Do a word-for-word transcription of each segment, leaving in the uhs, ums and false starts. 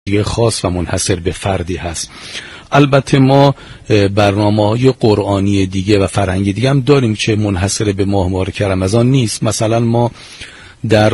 خاص و منحصر به فردی هست. البته ما برنامه‌های قرآنی دیگه و فرهنگی دیگه هم داریم که منحصر به ماه مبارک رمضان نیست. مثلا ما در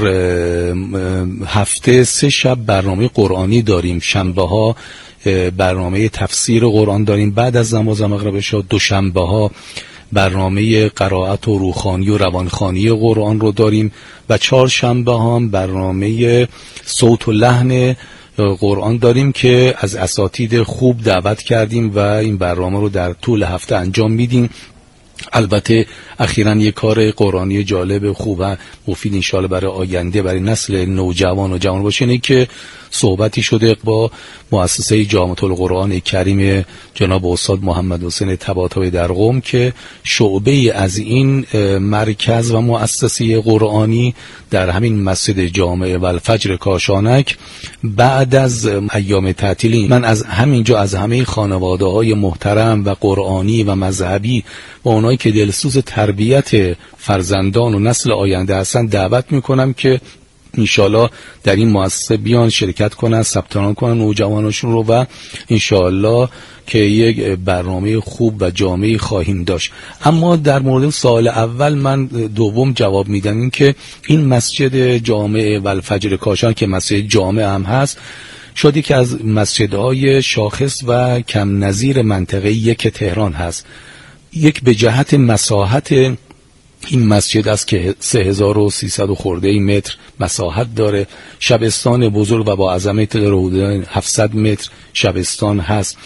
هفته سه شب برنامه قرآنی داریم. شنبه ها برنامه تفسیر قرآن داریم، بعد از نماز مغرب شا دوشنبه ها برنامه قرائت و روحانی و روانخوانی قرآن رو داریم و چهارشنبه ها هم برنامه صوت و لحن قرآن داریم که از اساتید خوب دعوت کردیم و این برنامه رو در طول هفته انجام میدیم. البته اخیراً یک کار قرآنی جالب خوب و مفید انشاءالله برای آینده، برای نسل نوجوان و جوان باشه، اینه که صحبتی شده با مؤسسه جامعه القرآن کریم جناب استاد محمد حسین طباطبایی در قم که شعبه از این مرکز و مؤسسه قرآنی در همین مسجد جامع الفجر کاشانک بعد از ایام تعطیلی من از همینجا از همه خانواده‌های محترم و قرآنی و مذهبی و اونایی که دلسوز تربیت فرزندان و نسل آینده هستن دعوت میکنم که انشاءالله در این مؤسسه بیان شرکت کنن، ثبت نام کنن نوجواناشون رو و انشاءالله که یک برنامه خوب و جامعی خواهیم داشت. اما در مورد سوال اول من دوم جواب میدم، این که این مسجد جامع الفجر کاشان که مسجد جامع هم هست شد یکی از مسجدهای شاخص و کم نظیر منطقه یک تهران هست. یک به جهت مساحت این مسجد است که سه هزار و سیصد خورده متر مساحت داره، شبستان بزرگ و با عظمت حدود هفتصد متر شبستان هست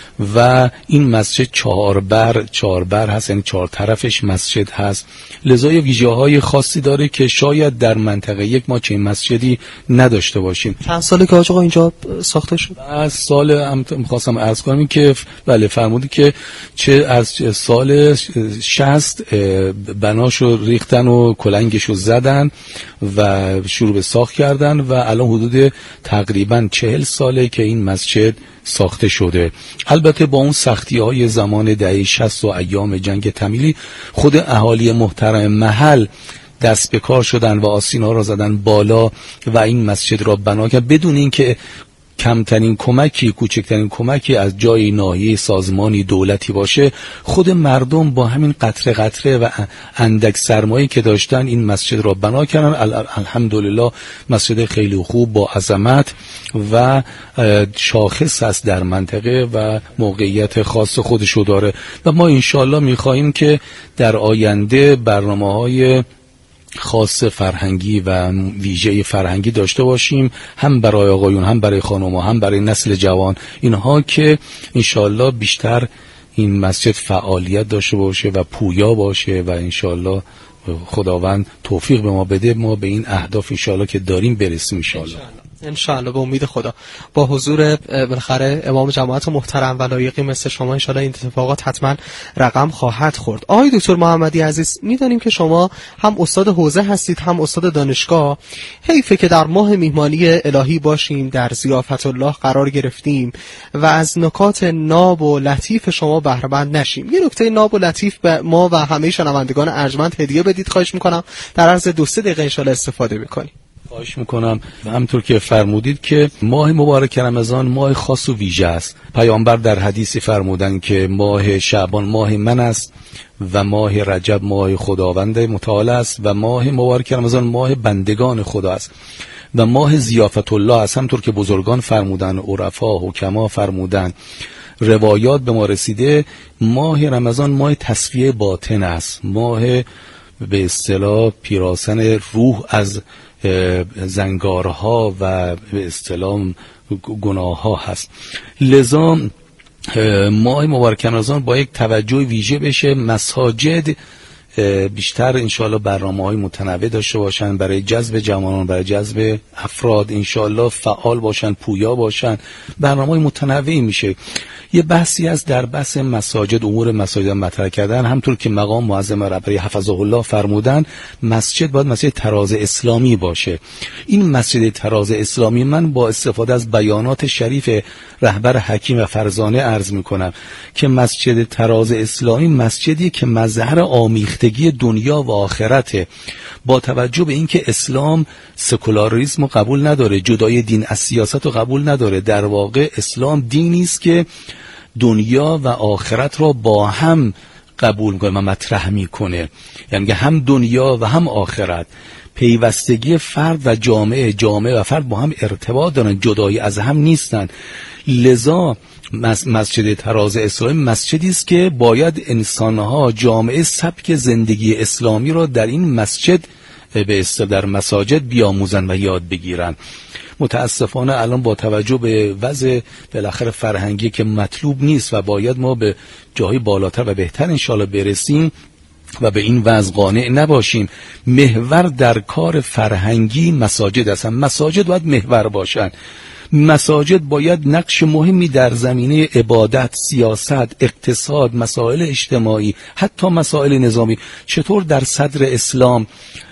و این مسجد چهار بر چهار بر هست، یعنی چهار طرفش مسجد هست. لذا ویژه های خاصی داره که شاید در منطقه یک ما چنین مسجدی نداشته باشیم. چند ساله که آقا اینجا ساخته شد؟ از سال هم می‌خواستم عرض کنم که بله فرمودی که چه از سال شصت بناشو ریختن و کلنگشو زدن و شروع به ساخت کردن و الان حدود تقریبا چهل ساله که این مسجد ساخته شده. البته با اون سختی های زمان دهه شصت و ایام جنگ تمیلی خود اهالی محترم محل دست به کار شدن و آسینا را زدن بالا و این مسجد را بنا کردن بدون اینکه کمترین کمکی، کوچکترین کمکی از جای ناحیه سازمانی دولتی باشه. خود مردم با همین قطره قطره و اندک سرمایه‌ای که داشتن این مسجد را بنا کردن. الحمدلله مسجد خیلی خوب با عظمت و شاخص است در منطقه و موقعیت خاص خودشو داره و ما انشالله می‌خواهیم که در آینده برنامه‌های خاص فرهنگی و ویژه فرهنگی داشته باشیم، هم برای آقایون هم برای خانم‌ها هم برای نسل جوان، اینها که انشالله بیشتر این مسجد فعالیت داشته باشه و پویا باشه و انشالله خداوند توفیق به ما بده ما به این اهداف انشالله که داریم برسیم انشالله. انشاءالله به امید خدا با حضور بالاخره امام جماعت محترم و لایقی مثل شما انشاءالله این اتفاقات حتما رقم خواهد خورد. آقای دکتر محمدی عزیز، میدانیم که شما هم استاد حوزه هستید هم استاد دانشگاه. حیفه که در ماه میهمانی الهی باشیم، در ضیافت الله قرار گرفتیم و از نکات ناب و لطیف شما بهره مند نشیم. یه نکته ناب و لطیف به ما و همه شنوندگان ارجمند هدیه بدید خواهش میکنم. در عرض دو سه دقیقه انشاءالله استفاده میکنیم. خواهش میکنم. و همطور که فرمودید که ماه مبارک رمضان ماه خاص و ویژه است. پیامبر در حدیثی فرمودن که ماه شعبان ماه من است و ماه رجب ماه خداوند متعال است و ماه مبارک رمضان ماه بندگان خدا است و ماه ضیافت الله است. همطور که بزرگان فرمودن، عرفا حکما فرمودن، روایات به ما رسیده، ماه رمضان ماه تصفیه باطن است، ماه به اصطلاح پیراسن روح از زنگارها و به اصطلاح گناهها هست. لذا ماه مبارک رمضان با یک توجه ویژه بشه، مساجد بیشتر انشاءالله برنامه‌های متنوع داشته باشن برای جذب جوانان، برای جذب افراد، انشاءالله فعال باشن، پویا باشن، برنامه‌های متنوعی میشه. یه بحثی از در بحث مساجد، امور مساجد مطرح کردن، همطور که مقام معظم رهبری حفظه الله فرمودن مسجد باید مسجد تراز اسلامی باشه. این مسجد تراز اسلامی من با استفاده از بیانات شریف رهبر حکیم و فرزانه عرض میکنم که مسجد تراز اسلامی مسجدی که مظهر آمیخته پیوستگی دنیا و آخرته. با توجه به اینکه اسلام سکولاریسم رو قبول نداره، جدای دین از سیاست رو قبول نداره، در واقع اسلام دینی است که دنیا و آخرت را با هم قبول میکنه و مطرح میکنه، یعنی هم دنیا و هم آخرت. پیوستگی فرد و جامعه، جامعه و فرد با هم ارتباط دارن، جدایی از هم نیستن. لذا مسجد طراز اسلامی مسجدی است که باید انسانها، جامعه، سبک زندگی اسلامی را در این مسجد به اصطلاح در مساجد بیاموزن و یاد بگیرن. متاسفانه الان با توجه به وضع بالاخره فرهنگی که مطلوب نیست و باید ما به جایی بالاتر و بهتر انشالله برسیم و به این وضع قانع نباشیم. محور در کار فرهنگی مساجد هستن، مساجد باید محور باشن. مساجد باید نقش مهمی در زمینه عبادت، سیاست، اقتصاد، مسائل اجتماعی، حتی مسائل نظامی. چطور در صدر اسلام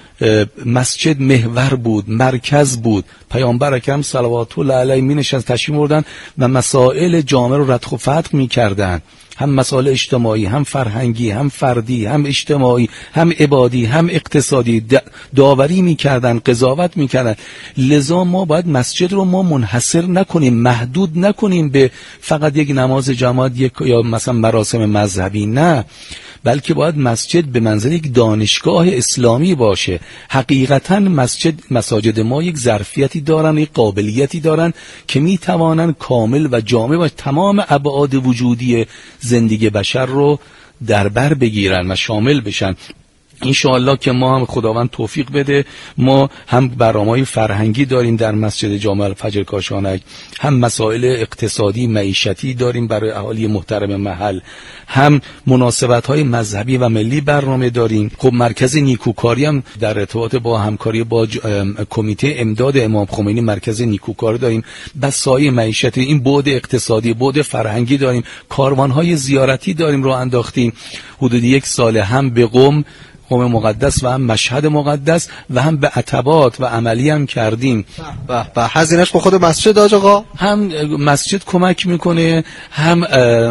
مسجد محور بود، مرکز بود، پیامبر اکرم صلوات الله علیه می نشست، تشریف بردن و مسائل جامعه رو ردخ و فتق می کردن، هم مسائل اجتماعی، هم فرهنگی، هم فردی، هم اجتماعی، هم عبادی، هم اقتصادی، داوری می کردن، قضاوت می کردن. لذا ما باید مسجد رو ما منحصر نکنیم، محدود نکنیم به فقط یک نماز جماعت یک یا مثلا مراسم مذهبی، نه، بلکه باید مسجد به منزله یک دانشگاه اسلامی باشه. حقیقتا مسجد مساجد ما یک ظرفیتی دارن، یک قابلیتی دارن که میتوانن کامل و جامع و تمام ابعاد وجودی زندگی بشر رو در بر بگیرن و شامل بشن. انشاءالله که ما هم خداوند توفیق بده، ما هم برنامه‌های فرهنگی داریم در مسجد جامع الفجر کاشانک، هم مسائل اقتصادی معیشتی داریم برای اهالی محترم محل، هم مناسبت‌های مذهبی و ملی برنامه داریم. خب مرکز نیکوکاری هم در ارتباط با همکاری با کمیته امداد امام خمینی مرکز نیکوکاری داریم. بسای معیشتی، این بعد اقتصادی، بعد فرهنگی داریم. کاروان‌های زیارتی داریم رو انداختیم حدود یک سال، هم به قم قم مقدس و هم مشهد مقدس و هم به عتبات و عملی هم کردیم. به به هزینه‌اش با خود مسجد آج آقا؟ هم مسجد کمک میکنه، هم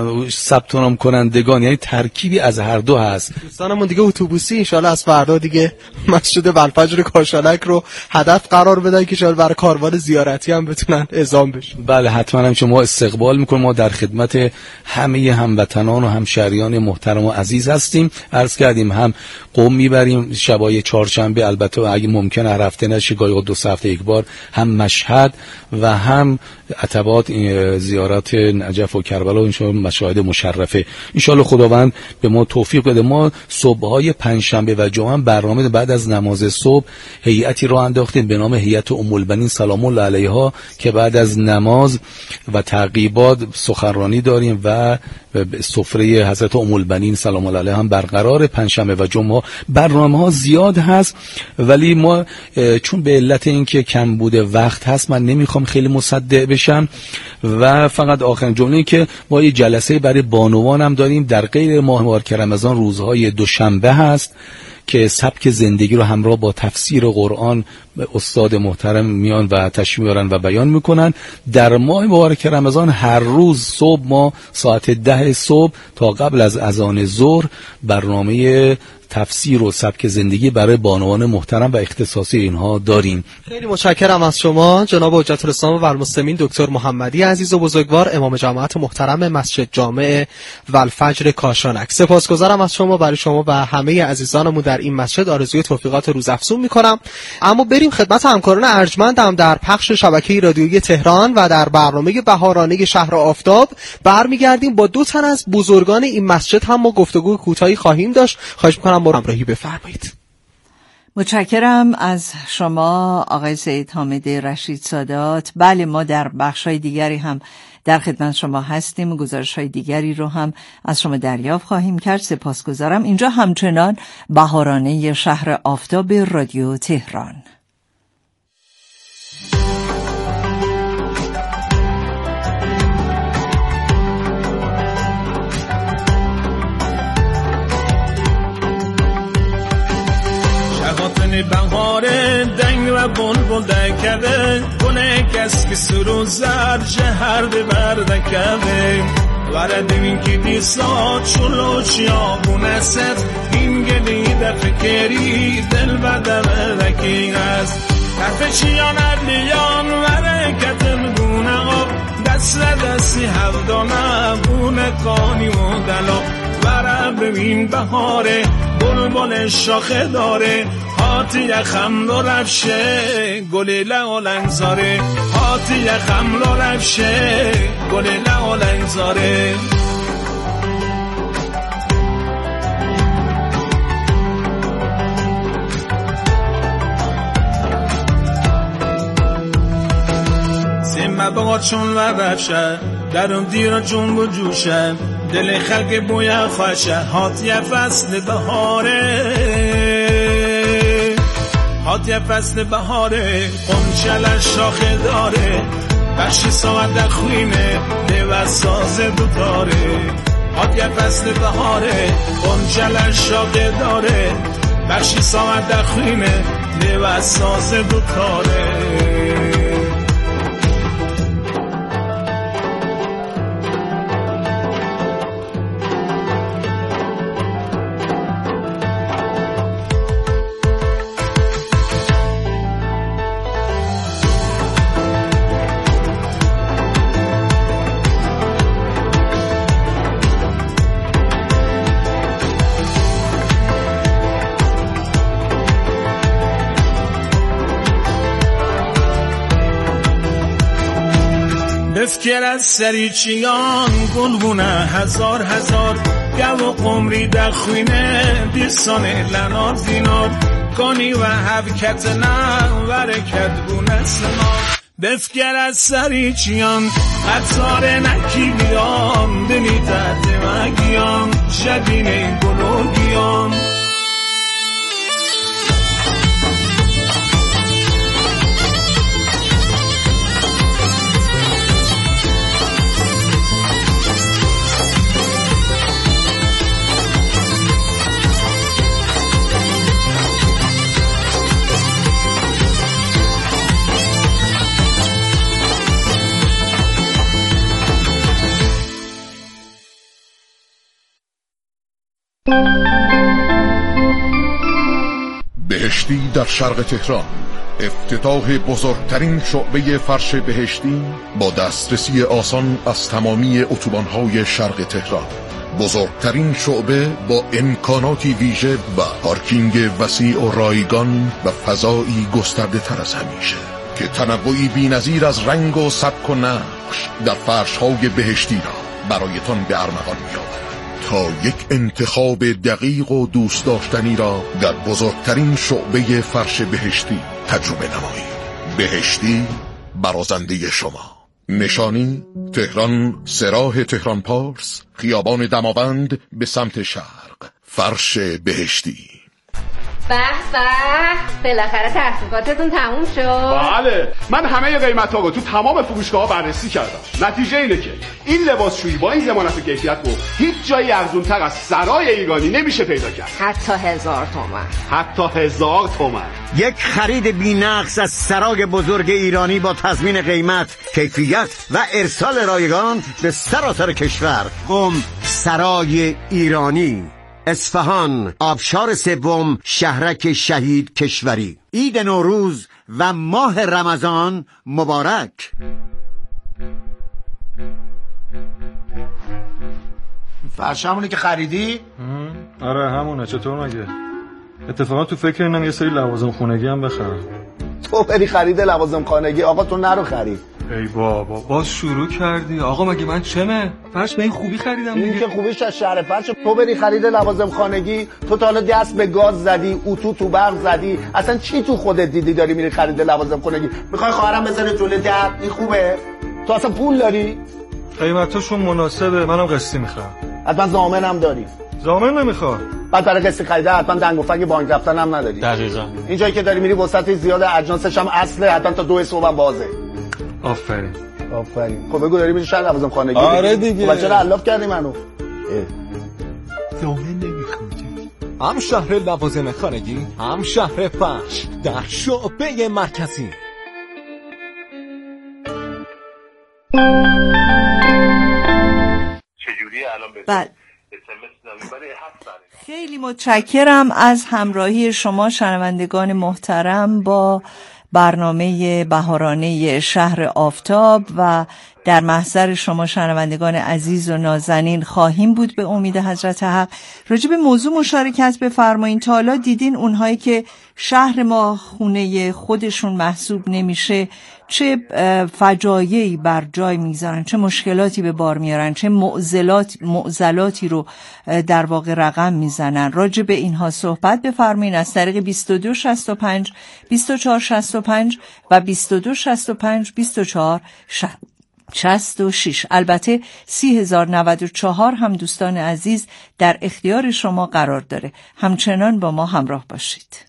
ثبت نام کنندگان، یعنی ترکیبی از هر دو هست. دوستانمون دیگه اتوبوسی ان شاءالله از فردا دیگه مسجد الفجر کاشانک رو هدف قرار بدن که شاید برای کاروان زیارتی هم بتونن اعزام بشن. بله حتما هم شما استقبال میکنیم. ما در خدمت همه هموطنان و همشهریان محترم و عزیز هستیم. عرض کردیم هم قم میبریم شبای چهارشنبه، البته اگه ممکن هر هفته نشه، گاهی دو هفته یک بار، هم مشهد و هم عتبات، زیارت نجف و کربلا، انشاءالله مشاهد مشرفه. انشاءالله خداوند به ما توفیق بده. ما صبح‌های پنجشنبه و جمعه برنامه بعد از نماز صبح هیئتی را انداختیم به نام هیئت ام البنین سلام الله علیها که بعد از نماز و تعقیبات سخنرانی داریم و سفره حضرت ام البنین سلام الله علیها هم برقرار. پنجشنبه و جمعه برنامه ها زیاد هست، ولی ما چون به علت اینکه کم بوده وقت هست من نمیخوام خیلی مصدق بشم و فقط آخرین جمله که ما یه جلسه برای بانوان هم داریم در غیر ماه مبارک رمضان، روزهای دوشنبه هست که سبک زندگی رو همراه با تفسیر قرآن استاد محترم میان و تشریح میارن و بیان میکنن. در ماه مبارک رمضان هر روز صبح ما ساعت ده صبح تا قبل از اذان ظهر برنامه تفسیر و سبک زندگی برای بانوان محترم و اختصاصی اینها داریم. خیلی متشکرم از شما جناب حجت الاسلام و المسلمین دکتر محمدی عزیز و بزرگوار، امام جماعت محترم مسجد جامع والفجر کاشانک. سپاسگزارم از شما. برای شما و همه عزیزانمون در این مسجد آرزوی توفیقات روزافزون میکنم. اما بریم خدمت همکاران ارجمندم در پخش شبکه رادیویی تهران و در برنامه بهارانه شهر آفتاب برمیگردیم با دو تن از بزرگان این مسجد هم ما گفتگو کوتاهی خواهیم داشت. خواهش میکنم با همراهی بفرمایید. متشکرم از شما آقای سید حامد رشید سادات. بله ما در بخش‌های دیگری هم در خدمت شما هستیم و گزارش‌های دیگری رو هم از شما دریافت خواهیم کرد. سپاسگزارم. اینجا همچنان بهارانه شهر آفتاب رادیو تهران. بهار دنگ و بلبل دکده کنه کس که سرو زر شهر به بردکده وردیم که دیسات شلو چیابونه ست این گلی در فکری دل بدم رکی است تفشیان علیان ورکت مگونه آب دست دستی هفدانه بونه کانی و دلا وره ببین بهاره بلبل شاخه داره هاتی یخم رو رفشه گلی لعالنگ زاره هاتی یخم رو رفشه گلی لعالنگ زاره سیمه بغا چون و رفشه درم دیرا چون بجوشه دل خلق بویا خوشه هات یه فصل بهاره هات یه فصل بهاره قنچل شاخه داره بخشی ساعت در خوینه دیو ساز دوتاره هات یه فصل بهاره قنچل شاخه داره بخشی ساعت در خوینه دیو ساز دوتاره بفکر از سریچیان گلبونه هزار هزار گو و قمری در خوینه دیسانه لنار دینار کانی و حبکت نه ورکت بونه سنار بفکر از سریچیان قطار نکی بیام دلی تحت مگیام شدین گلوگیام بهشتی در شرق تهران افتتاح بزرگترین شعبه فرش بهشتی با دسترسی آسان از تمامی اتوبان‌های شرق تهران. بزرگترین شعبه با امکاناتی ویژه و پارکینگ وسیع و رایگان و فضایی گسترده تر از همیشه که تنوعی بی‌نظیر از رنگ و سبک و نقش در فرش‌های بهشتی را برایتان به ارمغان می‌آورد تا یک انتخاب دقیق و دوست داشتنی را در بزرگترین شعبه فرش بهشتی تجربه نمایید. بهشتی برازنده شما. نشانی تهران، سراح تهران پارس، خیابان دماوند به سمت شرق. فرش بهشتی. به به بالاخره تحقیقاتتون تموم شد. بله من همه قیمت‌ها رو تو تمام فروشگاه‌ها بررسی کردم. نتیجه اینه که این لباسشویی با این ضمانت و کیفیت رو هیچ جایی ارزان‌تر از سرای ایرانی نمیشه پیدا کرد. حتی هزار تومان. حتی هزار تومان. یک خرید بی‌نقص از سرای بزرگ ایرانی با تضمین قیمت، کیفیت و ارسال رایگان به سراسر کشور. قم سرای ایرانی، اصفهان، آبشار سوم، شهرک شهید کشوری. عید نوروز و ماه رمضان مبارک. فرش همونه که خریدی؟ آره همونه. چطور مگه؟ اتفاقا تو فکر اینم یه سری لوازم خونگی هم بخرم. تو بری خرید لوازم خانگی، آقا تو نرو خرید. ای بابا باز شروع کردی. آقا مگه من چمه؟ فرش به این خوبی خریدم دیگه. این که خوبیش از شهر فرش. تو بری خرید لوازم خانگی، تو تا حالا دست به گاز زدی، اتو تو برق زدی، اصلا چی تو خودت دیدی داری میری خرید لوازم خانگی؟ میخوای خواهرم بذاره جلوی در؟ این خوبه؟ تو اصلا پول داری؟ قیمتاشون مناسبه، منم قسطی میخوام. حتما ضامنم داری؟ ضامن نمیخوام. بعد برای قسطی خریده حتما دنگ و فنگ بانک رفتن هم نداری. دقیقاً. این جایی که داری میری وسط زیاد اجناسش هم اصله، حتما تا دو صبح هم بازه. آفرین. آفرین. خب بگو داری میری شهر لوازم خانگی؟ آره دیگه. خب چرا علاف کردی منو؟ ضامن نمیخواد. هم شهر لوازم خانگی، هم شهر فرش در شعبه مرکزی. بله. خیلی متشکرم از همراهی شما شنوندگان محترم با برنامه بهارانه شهر آفتاب و در محضر شما شنوندگان عزیز و نازنین خواهیم بود به امید حضرت حق. راجع به موضوع مشارکت بفرمایین. تا حالا دیدین اونهایی که شهر ما خونه خودشون محسوب نمیشه چه فجایعی بر جای میگذارن، چه مشکلاتی به بار میارن، چه معضلات معضلاتی رو در واقع رقم میزنن. راجع به اینها صحبت بفرمایین از طریق بیست و دو شصت و پنج بیست و چهار شصت و پنج و بیست و دو شصت و پنج بیست و چهار شصت و شش. البته سی هزار و نود و چهار هم دوستان عزیز در اختیار شما قرار داره. همچنان با ما همراه باشید.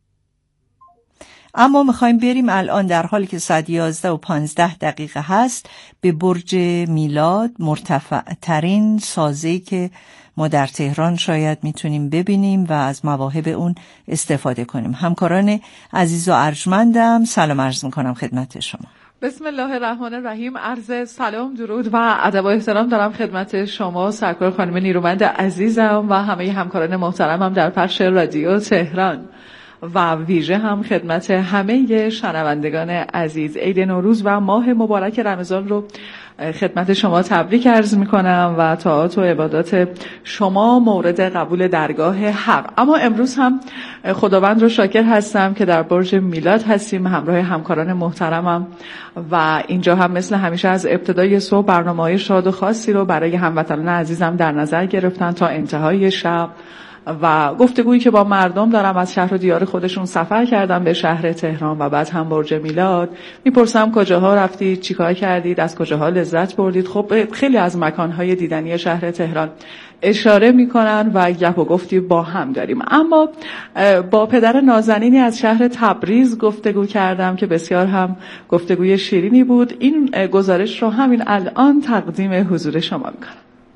اما میخوایم بریم الان در حالی که ساعت یازده و پانزده دقیقه هست به برج میلاد، مرتفع ترین سازه‌ای که ما در تهران شاید میتونیم ببینیم و از مواهب اون استفاده کنیم. همکاران عزیز و ارجمندم سلام عرض میکنم خدمت شما. بسم الله الرحمن الرحیم. عرض سلام، درود و ادب و احترام دارم خدمت شما سرکار خانم نیرومند عزیزم و همه همکاران محترمم در پخش رادیو تهران و ویژه هم خدمت همه شنوندگان عزیز. عید نوروز و ماه مبارک رمضان رو خدمت شما تبریک عرض میکنم و طاعات و عبادات شما مورد قبول درگاه حق. اما امروز هم خداوند رو شاکر هستم که در برج میلاد هستیم همراه همکاران محترمم و اینجا هم مثل همیشه از ابتدای صبح برنامه‌های شاد و خاصی رو برای هموطنان عزیزم در نظر گرفتن تا انتهای شب و گفتگویی که با مردم دارم از شهر و دیار خودشون سفر کردم به شهر تهران و بعد هم برج میلاد. میپرسم کجاها رفتید، چیکار کردید، از کجاها لذت بردید. خب خیلی از مکانهای دیدنی شهر تهران اشاره میکنن و گپ و گفتی با هم داریم. اما با پدر نازنینی از شهر تبریز گفتگو کردم که بسیار هم گفتگوی شیرینی بود. این گزارش رو همین الان تقدیم حضور شما میکنم.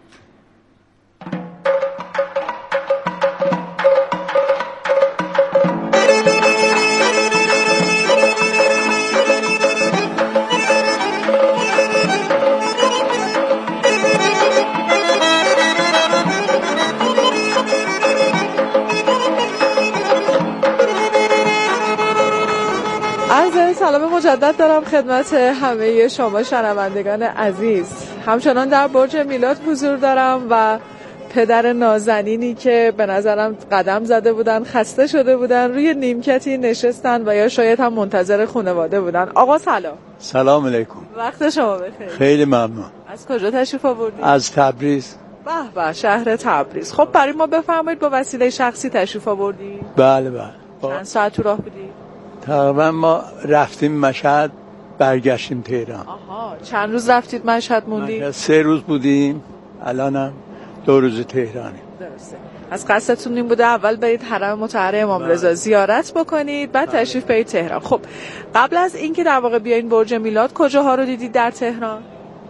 سلام مجدد دارم خدمت همه شما شنوندگان عزیز. همچنان در برج میلاد حضور دارم و پدر نازنینی که به نظرم قدم زده بودن، خسته شده بودن، روی نیمکتی نشستن و یا شاید هم منتظر خانواده بودن. آقا سلام. سلام علیکم. وقت شما بخیر. خیلی ممنون. از کجا تشریف آوردید؟ از تبریز. به به، شهر تبریز. خب برای ما بفرمایید با وسیله شخصی تشریف آوردید؟ بله بله. چند ساعت تو راه بودید؟ تقریبا ما رفتیم مشهد برگشتیم تهران. آها، چند روز رفتید مشهد موندید؟ مشهد سه روز بودیم، الانم دو روز تهرانیم. درسته. از قصدتون این بوده اول برید حرم مطهر امام رضا زیارت بکنید بعد تشریف برید تهران. خب قبل از اینکه در واقع بیاین برج میلاد کجاها رو دیدید در تهران؟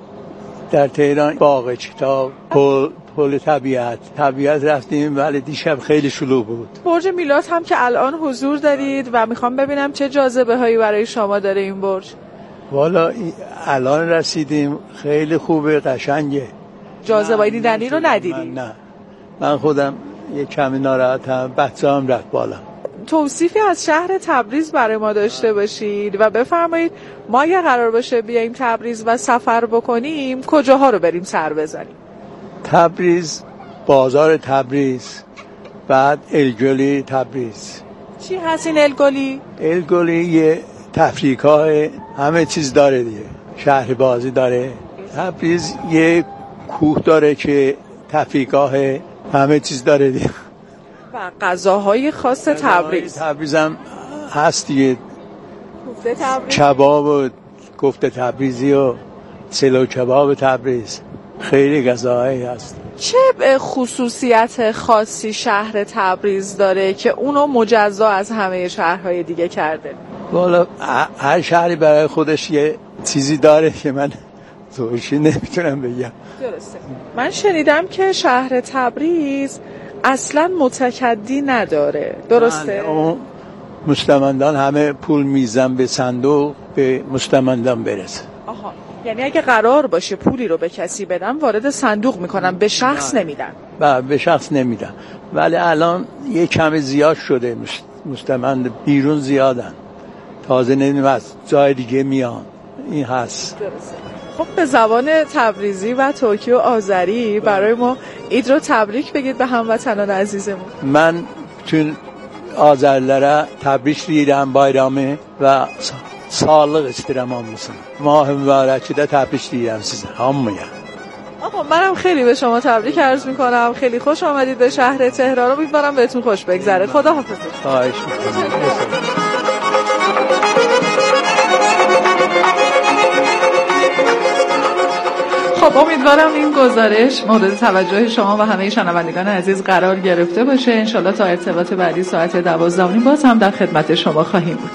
در تهران باغ چتا، پل پل طبیعت طبیعت رفتیم ولی دیشب خیلی شلوغ بود. برج میلاد هم که الان حضور دارید و میخوام ببینم چه جاذبه هایی برای شما داره این برج. والا الان رسیدیم، خیلی خوبه، قشنگه. جاذبه دیدنی رو ندیدید؟ نه من خودم یه کمی ناراحتم، بچه‌ام رفت بالا. توصیفی از شهر تبریز برای ما داشته باشید و بفرمایید ما اگه قرار باشه بیایم تبریز و سفر بکنیم کجاها رو بریم سر بزنیم؟ تبریز، بازار تبریز، بعد الگلی تبریز. چی هست این الگلی؟ الگلی یه تفریحگاه همه چیز داره دیگه، شهر بازی داره. تبریز یه کوه داره که تفریحگاه همه چیز داره دیگه. و غذاهای خاص تبریز. تبریز هم هست دیگه، کوفته تبریز، کباب و کوفته تبریزی و سلو کباب تبریز، خیلی غذاهایی هست. چه خصوصیت خاصی شهر تبریز داره که اونو مجزا از همه شهرهای دیگه کرده؟ والا هر شهری برای خودش یه چیزی داره که من توشی نمیتونم بگم. درسته. من شنیدم که شهر تبریز اصلا متکدی نداره، درسته؟ مستمندان همه پول میزن به صندوق به مستمندان برسه. آها. یعنی اگه قرار باشه پولی رو به کسی بدم وارد صندوق میکنم، به شخص نمیدن؟ بله به شخص نمیدن، ولی الان یه کم زیاد شده، مستمند بیرون زیادن، تازه نمیدونم از جای دیگه میان، این هست. خب به زبان تبریزی و ترکی و آذری برای ما عید رو تبریک بگید به هموطنان عزیزمون. من تون آذرلere تبریک دیدم bayramı و sağlık istedim hamısına. ماه مبارکی ده تبریک دیدم size hamıya. آقا منم خیلی به شما تبریک عرض میکنم، خیلی خوش آمدید به شهر تهران، امیدوارم بهتون خوش بگذره. خدا حافظ. خواهش میکنم. خب امیدوارم این گزارش مورد توجه شما و همه شنوندگان عزیز قرار گرفته باشه. انشالله تا ارتباط بعدی ساعت دوازده و نیم باز هم در خدمت شما خواهیم بود.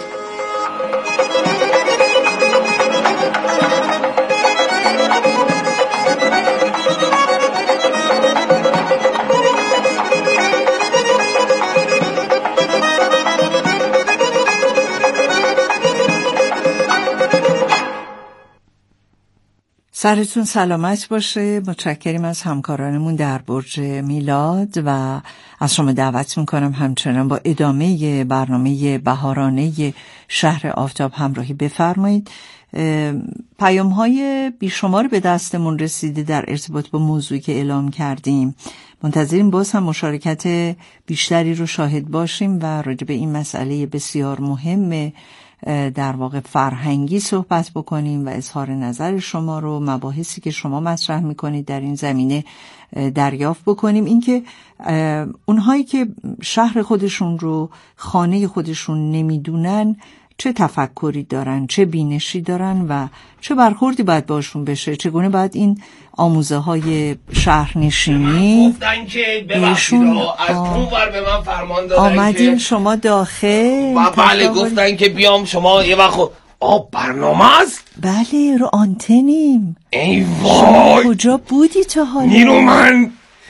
سرتون سلامت باشه. متشکریم از همکارانمون در برج میلاد و از شما دعوت میکنم همچنان با ادامه برنامه بهارانه شهر آفتاب همراهی بفرمایید. پیام های بیشمار به دستمون رسیده در ارتباط با موضوعی که اعلام کردیم. منتظریم باز هم مشارکت بیشتری رو شاهد باشیم و راجع به این مسئله بسیار مهم در واقع فرهنگی صحبت بکنیم و اظهار نظر شما رو، مباحثی که شما مطرح میکنید در این زمینه دریافت بکنیم. اینکه اونهایی که شهر خودشون رو خانه خودشون نمیدونن چه تفکری دارن، چه بینشی دارن و چه برخوردی باید باشون بشه، چگونه باید این آموزه های شهرنشینی گفتن که ببخشید از اون ور به من فرمان دادن آمدین که شما داخل و بله گفتن که بیام شما یه وقت آب برنامه است. بله رو آنتنیم. ای وای کجا بودی تا حالا؟ نیرومن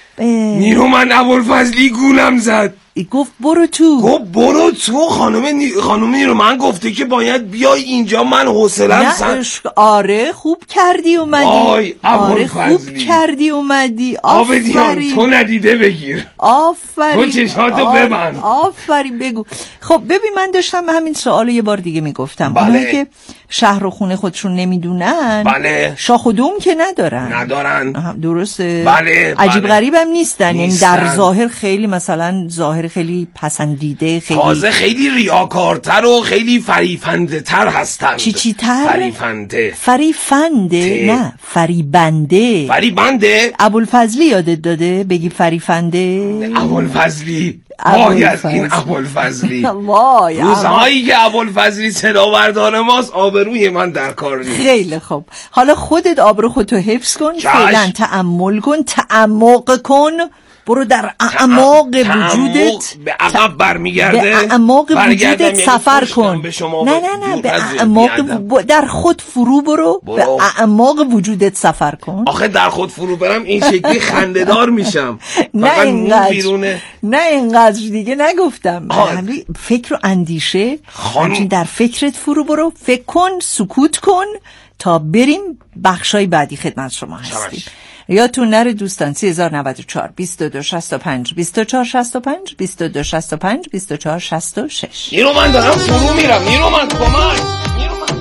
نیرومن ابوالفضلی گولم زد، گفت برو تو. گفت برو تو. خانم نی... خانم نیرومن گفته که باید بیای اینجا، من حوصله‌ام سر. آره خوب کردی اومدی. آره خوب کردی اومدی. آفرین. تو ندیده بگیر. آفرین. تو چشاتو ببند. آفرین بگو. خب ببین من داشتم همین سوالو یه بار دیگه میگفتم. بله. اونایی که شهر و خونه خودشون نمیدونن بله شاخ و دوم که ندارن. ندارن. درسته. بله. عجیب بله. غریبم نیستن. یعنی در ظاهر خیلی مثلا ظاهر خیلی پسندیده، خیلی تازه خیلی ریاکارتر و خیلی فریفنده تر هستند. چی چی تر؟ فریفنده. فریفنده ته. نه فریبنده. فریبنده. ابوالفضلی یادت داده بگی فریفنده؟ ابوالفضلی وای از این ابوالفضلی. وای روزهایی که ابوالفضلی صدا بردار ماست آبروی من در کار نیست. خیلی خوب. حالا خودت آبرو خودتو حفظ کن، فعلا تأمل کن، تعمق کن، برو در اعماق وجودت به عقب برمیگرده، به اعماق وجودت سفر کن. نه نه نه به اعماق در خود فرو برو, برو. به اعماق وجودت سفر کن. آخه در خود فرو برم این شکلی خنده‌دار میشم. نه اینقدر نه اینقدر دیگه نگفتم. فکر و اندیشه همچنین در فکرت فرو برو، فکر کن، سکوت کن تا بریم بخشای بعدی خدمت شما هستیم. یادتون نره دوستان سه هزار و نود و چهار بیست و دو شصت و پنج بیست و چهار شصت و پنج بیست و دو شصت و پنج بیست و چهار شصت و شش. نیرو من دارم فرو میرم. نیرو من کمک. نیرو من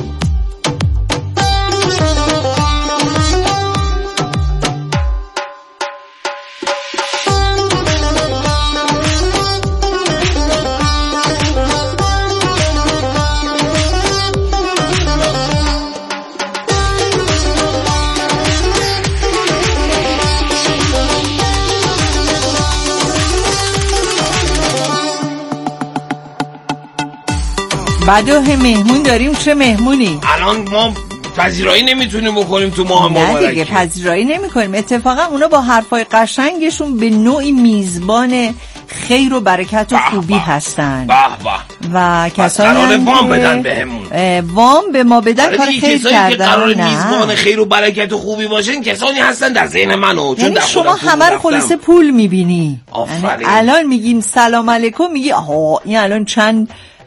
بعدو مهمون داریم. چه مهمونی؟ الان ما پذیرایی نمیتونیم بکنیم تو ماه مبارک. نه دیگه پذیرایی نمیکنیم. اتفاقا اونا با حرفای قشنگشون به نوعی میزبان خیر و برکت و خوبی هستن. به به. و کسانی قرار وام بدن بهمون. وام به ما بدن کار خیر کردن. که قرار میزبان خیر و برکت و خوبی باشن کسانی هستن در ذهن منو. یعنی شما همه رو خلاص پول میبینی. آفرین. الان میگیم سلام علیکم، میگی آها این الان چند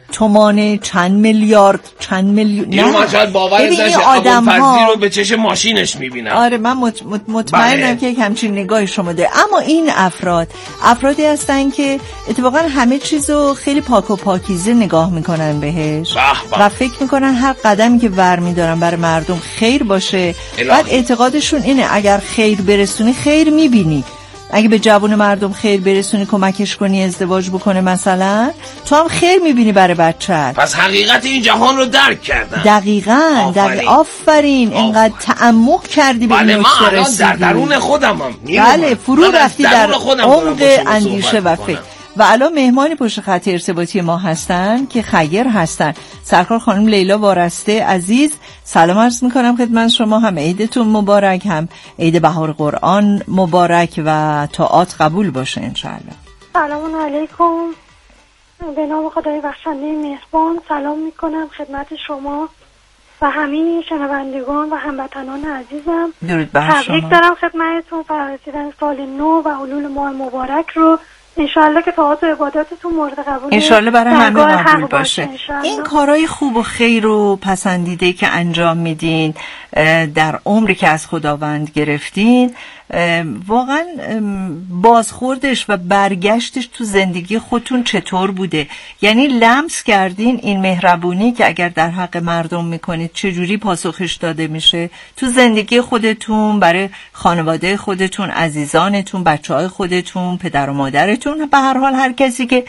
تومانه، چند میلیارد، چند میلیون. نه مثلا باورت نشه ابوالفضلی رو به چش ماشینش میبینم. آره من مط... مط... مطمئنم که یک همچین نگاهی شما داره. اما این افراد افرادی هستن که اتفاقا همه چیزو خیلی پاک و پاکیزه نگاه میکنن بهش و فکر میکنن هر قدمی که ور میدارن برای مردم خیر باشه. بعد اعتقادشون اینه اگر خیر برسونی خیر میبینی، اگه به جوان مردم خیر برسونی، کمکش کنی ازدواج بکنه مثلا، تو هم خیر میبینی برای بچه‌ت. پس حقیقت این جهان رو درک کردم. دقیقاً. آفرین, آفرین. اینقدر تعمق کردی به بله این من الان رسیدی. در درون خودمم. بله فرو رفتی در عمق اندیشه و فکر. و الان مهمانی پشت خط ارتباطی ما هستن که خیر هستن. سرکار خانم لیلا وارسته عزیز، سلام عرض میکنم خدمت شما. هم عیدتون مبارک، هم عید بهار قرآن مبارک و طاعات قبول باشه انشاءالله. سلام علیکم، به نام خدای بخشنده مهربان سلام میکنم خدمت شما و همه شنوندگان و هموطنان عزیزم. درود بر شما. تبریک دارم خدمتتون فرارسیدن سال نو و حلول ماه مبارک رو. انشالله که طاعات و عباداتتون مورد قبول، انشالله برای همه قبول باشه. این کارهای خوب و خیر و پسندیده که انجام میدین در عمری که از خداوند گرفتین، واقعا بازخوردش و برگشتش تو زندگی خودتون چطور بوده؟ یعنی لمس کردین این مهربونی که اگر در حق مردم میکنید چجوری پاسخش داده میشه تو زندگی خودتون، برای خانواده خودتون، عزیزانتون، بچهای خودتون، پدر و مادرتون، به هر حال هر کسی که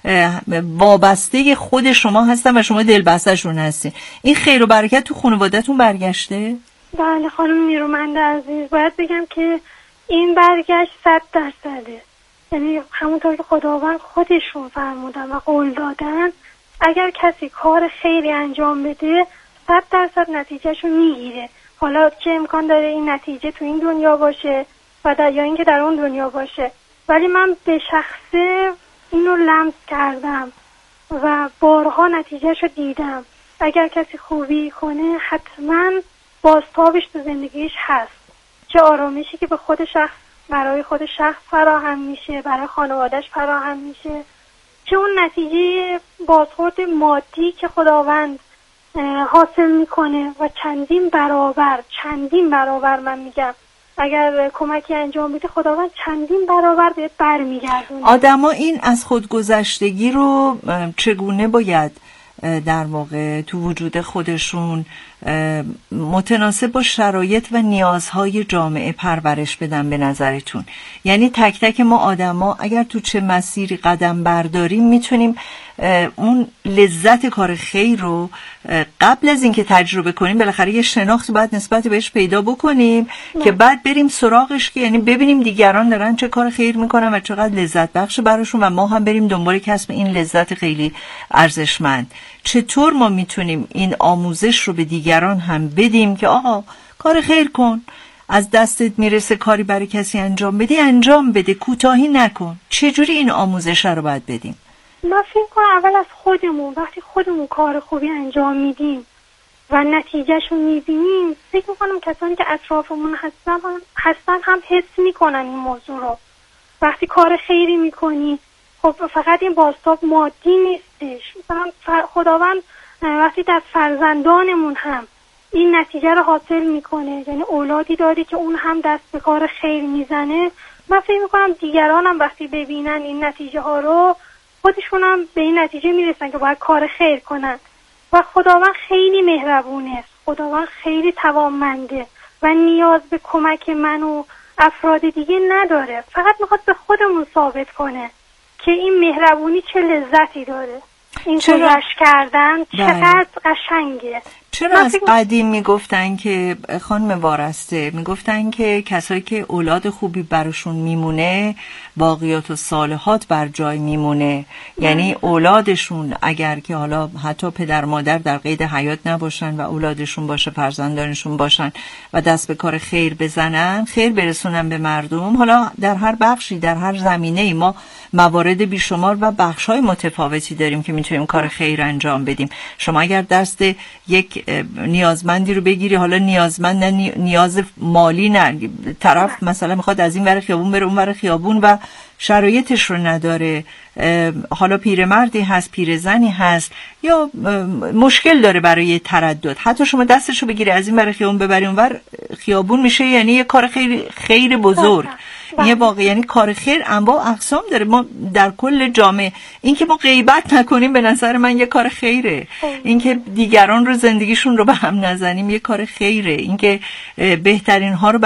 وابسته خود شما هستن و شما دلبسته‌شون هستین. این خیر و برکت تو خانواده‌تون برگشته؟ بله خانم نیرومند عزیز، باید بگم که این برگشت صد درصده. یعنی همونطور که خداوند خودشون فرمودن و قول دادن اگر کسی کار خیری انجام بده صد درصد نتیجهشو میگیره. حالا چه امکان داره این نتیجه تو این دنیا باشه و در یا اینکه در اون دنیا باشه، ولی من به شخصه اینو لمس کردم و بارها نتیجهشو دیدم. اگر کسی خوبی کنه حتما بازتابش تو زندگیش هست، چه آرامشی که به خود شخص برای خود شخص فراهم میشه، برای خانوادهش فراهم میشه، چه اون نتیجه بازخورد مادی که خداوند حاصل میکنه و چندین برابر چندین برابر من میگم اگر کمکی انجام بده خداوند چندین برابر بهت برمیگردونه. آدما این از خودگذشتگی رو چگونه باید در واقع تو وجود خودشون متناسب با شرایط و نیازهای جامعه پرورش بدن به نظرتون؟ یعنی تک تک ما آدما اگر تو چه مسیری قدم برداریم میتونیم اون لذت کار خیر رو قبل از اینکه تجربه کنیم بالاخره یه شناخت باید نسبت بهش پیدا بکنیم نه. که بعد بریم سراغش، که یعنی ببینیم دیگران دارن چه کار خیر میکنن و چقدر لذت بخش براشون و ما هم بریم دنبال کسب این لذت خیلی ارزشمند. چطور ما میتونیم این آموزش رو به دیگران هم بدیم که آقا کار خیر کن، از دستت میرسه کاری برای کسی انجام بدی انجام بده، کوتاهی نکن. چجوری این آموزش رو باید بدیم؟ من فکر کنم اول از خودمون، وقتی خودمون کار خوبی انجام میدیم و نتیجهشو میبینیم، فکر میکنم کسانی که اطرافمون هستن هم, هستن هم حس میکنن این موضوع رو. وقتی کار خیری میکنی خب فقط این بازتاب مادی نیستش. مثلا خداوند وقتی در فرزندانمون هم این نتیجه رو حاصل میکنه، یعنی اولادی داری که اون هم دست به کار خیر میزنه، من فکر میکنم دیگران هم وقتی ببینن این نتیجه ها رو خودشون هم به این نتیجه میرسن که باید کار خیر کنن. و خداوند خیلی مهربونه، خداوند خیلی توانمنده و نیاز به کمک من و افراد دیگه نداره، فقط میخواد به خودمون ثابت کنه که این مهربونی چه لذتی داره، این گذشت کردن چقدر قشنگه. چرا از قدیم میگفتن که خانم وارسته میگفتن که کسایی که اولاد خوبی براشون میمونه باقیات و صالحات بر جای میمونه، یعنی اولادشون اگر که حالا حتی پدر مادر در قید حیات نباشن و اولادشون باشه، فرزندانشون باشن و دست به کار خیر بزنن، خیر برسونن به مردم، حالا در هر بخشی در هر زمینه‌ای ما موارد بیشمار و بخش‌های متفاوتی داریم که میتونیم کار خیر انجام بدیم. شما اگر دست یک نیازمندی رو بگیری، حالا نیازمند نه نیاز مالی نه، طرف مثلا میخواد از این ور خیابون بره اون ور خیابون و شرایطش رو نداره، حالا پیرمردی هست، پیرزنی هست، یا مشکل داره برای تردد، حتی شما دستش رو بگیری از این ور خیابون ببری اون ور خیابون میشه یعنی یه کار خیر خیر بزرگ. یه واقعا یعنی کار خیر انواع اقسام داره. ما در کل جامعه این که ما غیبت نکنیم به نظر من یه کار خیره، این که دیگران رو زندگیشون رو به هم نزنیم یه کار خیره، این که بهترین ها رو